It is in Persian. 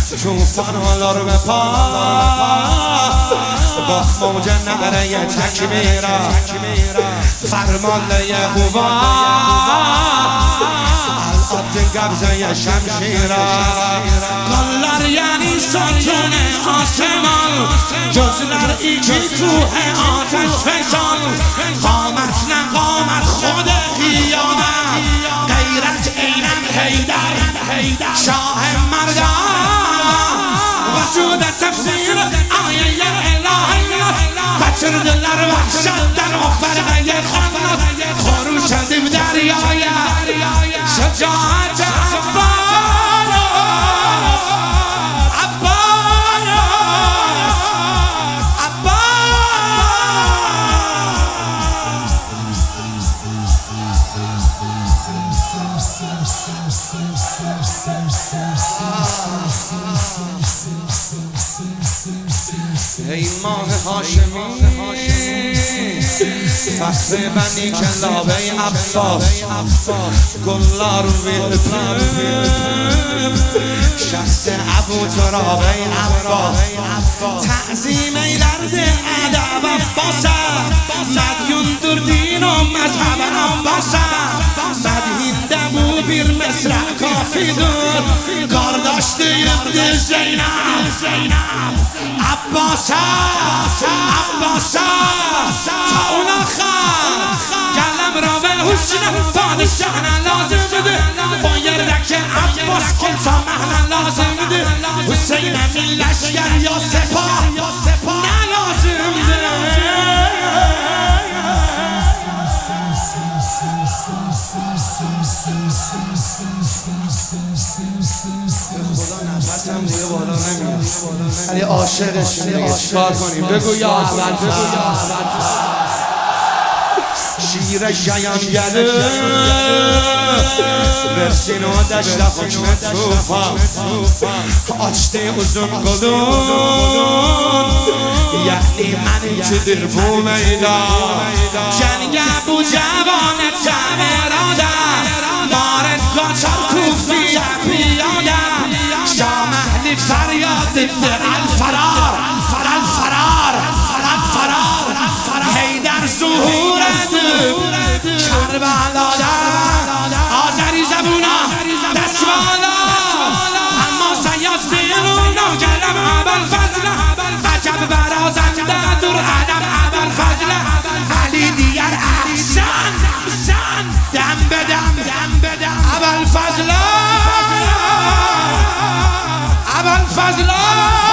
توفان حالا رو به پا با موج نعره تکبیرا فرمانده قوا العاد قبضه شمشیرا گلر یعنی ستون آسمان جزلر ایکی کوه آتش فشان قامت نه قامت خود قیامت غیرت اینم حیدر شاه مردان وجود تفسیر آیه الهی بچر دلر وحشت در فرقه خانت خروش دیم دریای شجاعت ای ماه هاشمی فصل بنی کلابه عباس گلار ویلپیم شخص ابو ترابه عباس تعظیم ای درد ادب عباس مدیون در دین و مذهب عباس مدهین دمو بیر مصرع کافی دور کار داشته ابن زینب عباس تا اون آخر کلم را به حسن پادشاه لازم بده باید رکه عباس کن تا مهن لازم بده حسین همین لشگر یا سپاه نه لازم بده خدا نفسم دیگه بالا نمیاد علی عاشقش دیگه چیکار کنیم بگو یا اول شیر جیان گله برسین و دشت حکم توفان آچته ازون گلون یعنی منی که در بو میدان جنگ ابو جوان تمرادم مارد گاچار کوفی پیادم شام اهلی فریاد الفرار حیدر ظهور کربلا آذری زبونا دست بالا اما سیاس دیرونا کلم ابوالفضل عجب برازنده در ادب ابوالفضل علی دیگر احسن دم بدم ابوالفضل